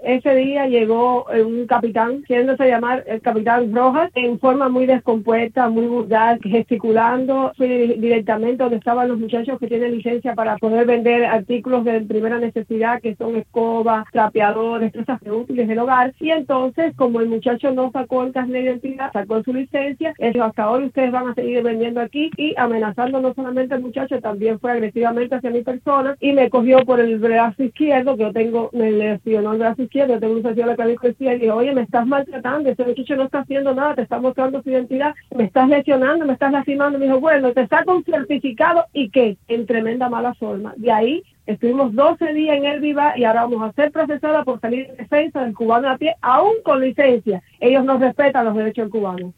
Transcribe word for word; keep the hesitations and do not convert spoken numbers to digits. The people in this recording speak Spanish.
Ese día llegó eh, un capitán, queriéndose llamar el capitán Rojas, en forma muy descompuesta, muy vulgar, gesticulando. Fui directamente donde estaban los muchachos que tienen licencia para poder vender artículos de primera necesidad, que son escobas, trapeadores, cosas útiles del hogar. Y entonces, como el muchacho no sacó el carnet de identidad, sacó su licencia, él dijo, hasta ahora ustedes van a seguir vendiendo aquí, y amenazando no solamente al muchacho, también fue agresivamente hacia mi persona, y me cogió por el brazo izquierdo, que yo tengo, me lesionó el brazo izquierdo, yo tengo un fractura de la clavícula izquierda, y dijo, oye, me estás maltratando, ese muchacho no está haciendo nada, te está mostrando su identidad, me estás lesionando, me estás lastimando. Me dijo, bueno, te saco un certificado, ¿y qué? En tremenda mala forma. De ahí estuvimos doce días en el Viva, y ahora vamos a ser procesadas por salir en defensa del cubano a pie, aún con licencia. Ellos no respetan los derechos del cubano.